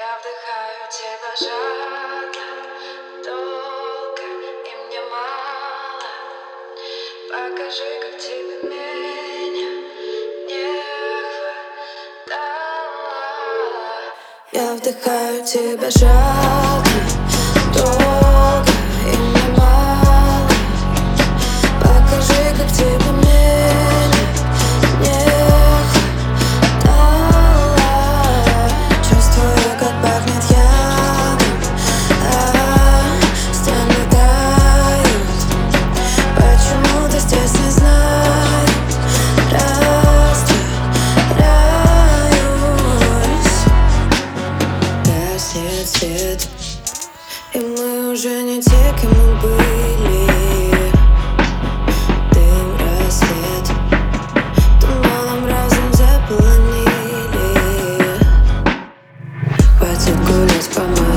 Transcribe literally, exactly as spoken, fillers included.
Я вдыхаю тебя жадно, долго и мне мало. Покажи, как тебе меня не хватало. Я вдыхаю тебя жадно, долго и мне мало. Покажи, как тебе меня не хватало. Чувствую, как пахнет ядом, а стены тают. Почему ты здесь, не знаю, растворяюсь. Гаснет свет, и мы уже не те, кем мы были. Дым, рассвет, туманом разом заполонили. Хватит гулять по моей